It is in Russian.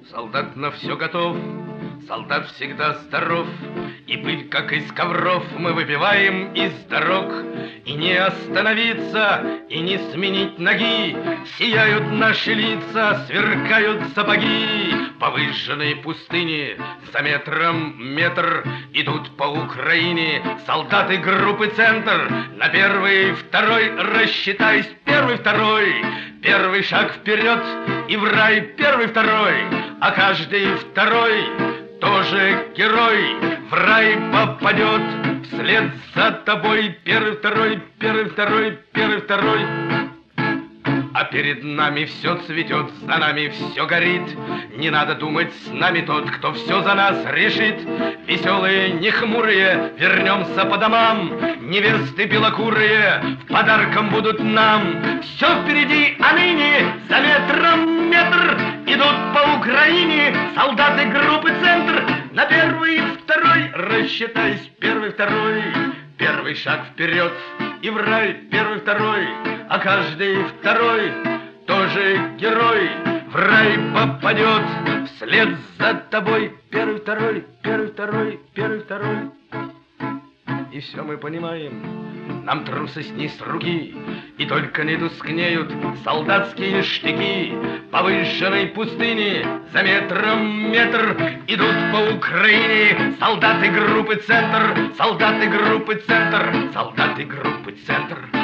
Солдат на все готов, солдат всегда здоров, и пыль, как из ковров, мы выпиваем из дорог. И не остановиться, и не сменить ноги, сияют наши лица, сверкают сапоги. По выжженной пустыне за метром метр идут по Украине солдаты группы «Центр». На первый, второй, рассчитайся, первый, второй. Первый шаг вперед и в рай, первый, второй. А каждый второй тоже герой в рай попадет вслед за тобой. Первый, второй, первый, второй, первый, второй. А перед нами все цветет, за нами все горит. Не надо думать, с нами тот, кто все за нас решит. Веселые, не хмурые, вернемся по домам. Невесты белокурые в подарком будут нам. Все впереди, а ныне за метром метр идут по Украине солдаты группы «Центр». На первый, второй, рассчитайся, первый, второй. Первый шаг вперед и в рай, первый, второй. А каждый второй тоже герой в рай попадет вслед за тобой. Первый, второй, первый, второй, первый, второй. И все мы понимаем, нам трусость не с руки, и только не тускнеют солдатские штыки. По выжженной пустыне за метром метр идут по Украине солдаты группы «Центр», солдаты группы «Центр», солдаты группы «Центр».